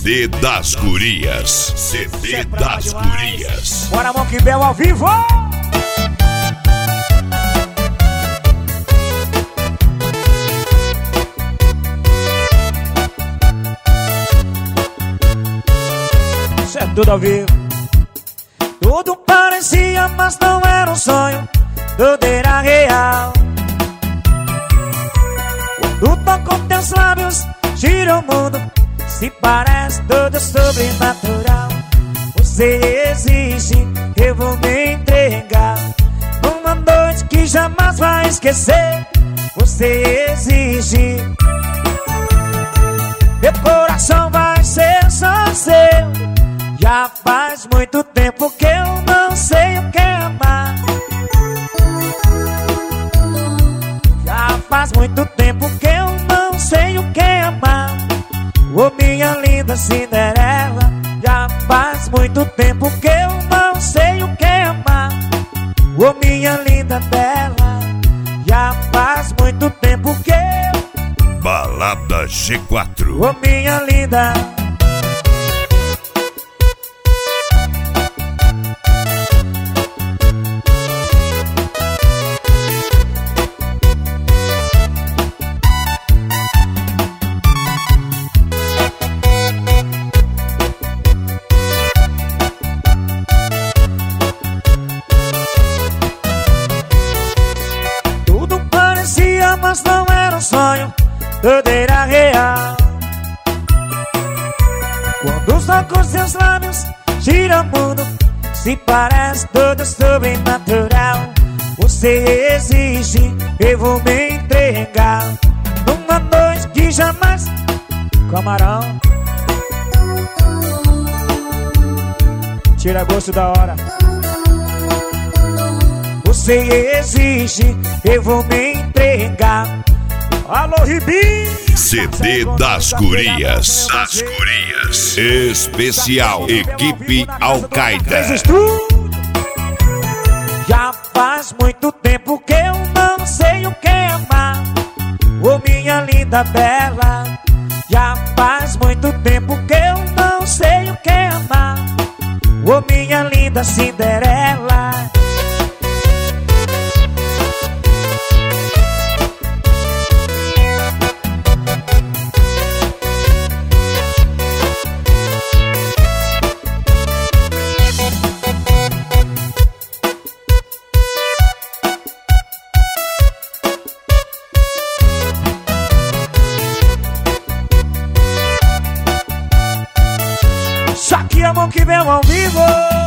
CD das Gurias. CD das Gurias. Bora, Monkey Bell ao vivo! Isso é tudo ao vivo. Tudo parecia, mas não era um sonho. Tudo era real. Quando toco teus lábios, gira o mundo. Se parece tudo sobrenatural. Você existe, eu vou me entregar. Numa noite que jamais vai esquecer. Você existe. Meu coração vai ser só seu. Já faz muito tempo que eu não sei o que é amar. Já faz muito tempo que eu não sei o que é amar. Ô minha linda Cinderela, já faz muito tempo que eu não sei o que é amar. Ô minha linda Bela, já faz muito tempo que eu... Balada G4. Ô minha linda. Mas não era um sonho, tudo era real. Quando os tocos seus lábios gira o mundo, se parece tudo sobrenatural. Você existe, eu vou me entregar. Numa noite que jamais... Camarão, tira gosto da hora. Você existe, eu vou me entregar. Alô, Ribi! CD das Gurias. Das Gurias. Especial Equipe Al-Qaeda. Já faz muito tempo que eu não sei o que é amar. Ô minha linda Bela, já faz muito tempo que eu não sei o que é amar. Ô minha linda Cinderela. Aqui é Monkey Bell ao vivo.